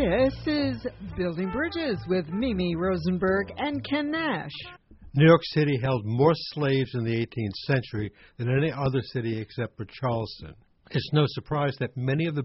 This is Building Bridges with Mimi Rosenberg and Ken Nash. New York City held more slaves in the 18th century than any other city except for Charleston. It's no surprise that many of the